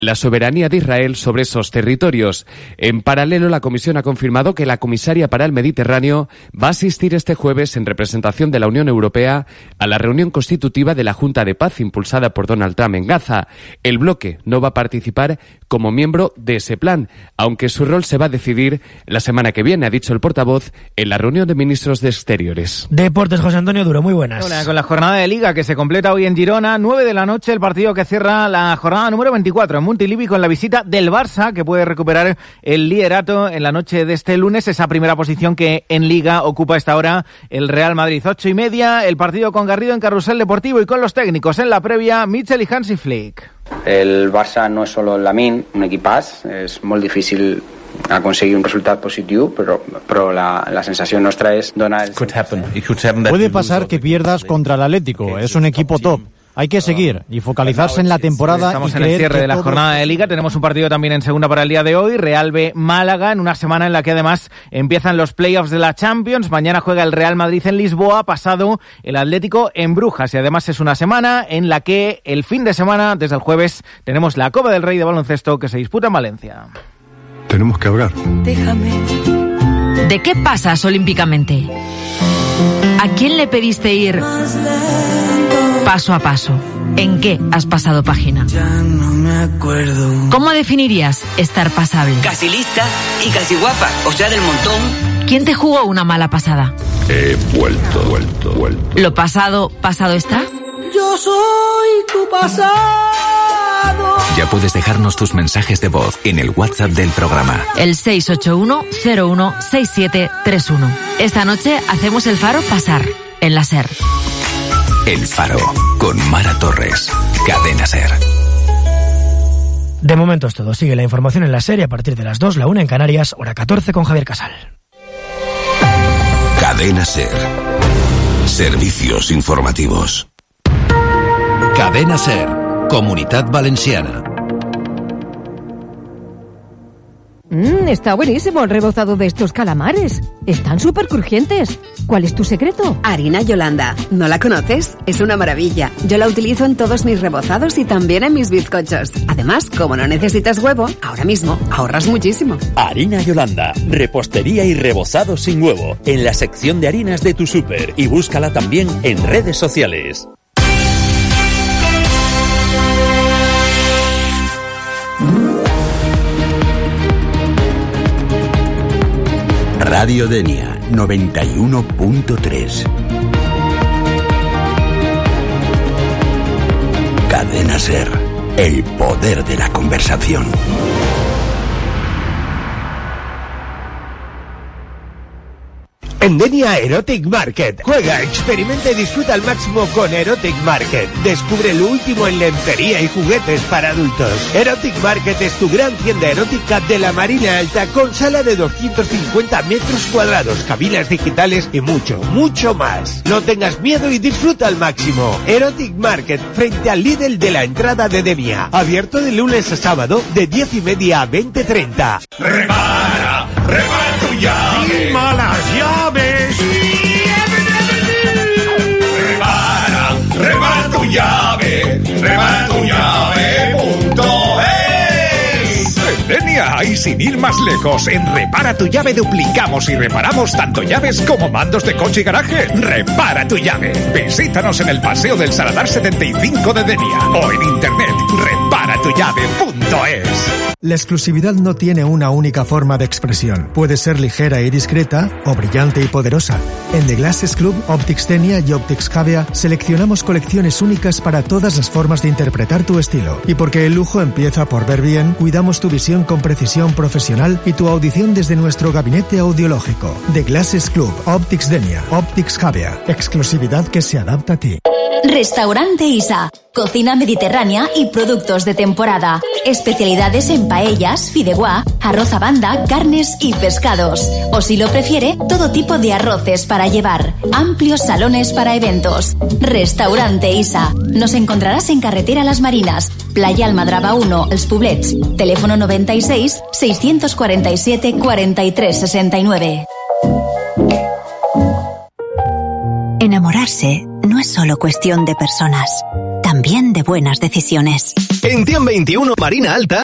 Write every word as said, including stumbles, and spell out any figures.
la soberanía de Israel sobre esos territorios. En paralelo, la Comisión ha confirmado que la comisaria para el Mediterráneo va a asistir este jueves en representación de la Unión Europea a la reunión constitutiva de la Junta de Paz impulsada por Donald Trump en Gaza. El bloque no va a participar como miembro de ese plan, aunque su rol se va a decidir la semana que viene, ha dicho el portavoz en la reunión de ministros de Exteriores. Deportes, José Antonio Duro, muy buenas. Hola, con la jornada de Liga que se completa hoy en Girona, nueve de la noche, el partido que cierra la jornada número veinticuatro en Montilivi con la visita del Barça, que puede recuperar el liderato en la noche de este lunes, esa primera posición que en Liga ocupa esta hora el Real Madrid. Ocho y media, el partido con Garrido en Carrusel Deportivo y con los técnicos en la previa, Mitchell y Hansi Flick. El Barça no és solo el Lamine, un equipàs, és molt difícil aconseguir un resultat positiu, però, però la, la sensació nostra és donar... El... Puede pasar que pierdas contra el Atlético, es un equipo top. Hay que seguir y focalizarse en la temporada. Estamos y en el cierre de la todo... jornada de Liga. Tenemos un partido también en segunda para el día de hoy. Real B Málaga, en una semana en la que además empiezan los playoffs de la Champions. Mañana juega el Real Madrid en Lisboa, pasado el Atlético en Brujas. Y además es una semana en la que el fin de semana, desde el jueves, tenemos la Copa del Rey de baloncesto que se disputa en Valencia. Tenemos que hablar. Déjame. ¿De qué pasas olímpicamente? ¿A quién le pediste ir paso a paso? ¿En qué has pasado página? Ya no me acuerdo. ¿Cómo definirías estar pasable? Casi lista y casi guapa, o sea, del montón. ¿Quién te jugó una mala pasada? He vuelto, vuelto, vuelto. ¿Lo pasado, pasado está? Yo soy tu pasado. Ya puedes dejarnos tus mensajes de voz en el WhatsApp del programa. El seis ocho uno cero uno seis siete tres uno. Esta noche hacemos el Faro pasar en la SER. El Faro, con Mara Torres. Cadena SER. De momento es todo. Sigue la información en la SER y a partir de las dos, la una en Canarias, hora catorce con Javier Casal. Cadena SER. Servicios informativos. Cadena SER. Comunitat Valenciana. Mmm, está buenísimo el rebozado de estos calamares. Están súper crujientes. ¿Cuál es tu secreto? Harina Yolanda. ¿No la conoces? Es una maravilla. Yo la utilizo en todos mis rebozados y también en mis bizcochos. Además, como no necesitas huevo, ahora mismo ahorras muchísimo. Harina Yolanda. Repostería y rebozado sin huevo. En la sección de harinas de tu súper. Y búscala también en redes sociales. Radio Denia noventa y uno punto tres. Cadena SER, el poder de la conversación. En Denia Erotic Market. Juega, experimenta y disfruta al máximo con Erotic Market. Descubre lo último en lencería y juguetes para adultos. Erotic Market es tu gran tienda erótica de la Marina Alta con sala de doscientos cincuenta metros cuadrados, cabinas digitales y mucho, mucho más. No tengas miedo y disfruta al máximo. Erotic Market, frente al Lidl de la entrada de Denia. Abierto de lunes a sábado de diez y media a veinte treinta. Repara, repara tu llave. ¡Y malas llaves! Repara, repara tu llave. Repara tu llave. Punto es. En Denia y sin ir más lejos, en Repara tu llave duplicamos y reparamos tanto llaves como mandos de coche y garaje. Repara tu llave. Visítanos en el Paseo del Saladar setenta y cinco de Denia o en internet repara tu llave punto es. La exclusividad no tiene una única forma de expresión. Puede ser ligera y discreta o brillante y poderosa. En The Glasses Club, Optics Denia y Optics Javea seleccionamos colecciones únicas para todas las formas de interpretar tu estilo. Y porque el lujo empieza por ver bien, cuidamos tu visión con precisión profesional y tu audición desde nuestro gabinete audiológico. The Glasses Club, Optics Denia, Optics Javea. Exclusividad que se adapta a ti. Restaurante Isa. Cocina mediterránea y productos de temporada. Especialidades en paellas, fideuá, arroz a banda, carnes y pescados. O si lo prefiere, todo tipo de arroces para llevar. Amplios salones para eventos. Restaurante Isa. Nos encontrarás en Carretera Las Marinas, Playa Almadraba uno, Els Poblets. Teléfono noventa y seis, seiscientos cuarenta y siete, cuarenta y tres sesenta y nueve. Enamorarse no es solo cuestión de personas, también de buenas decisiones. En Tian veintiuno Marina Alta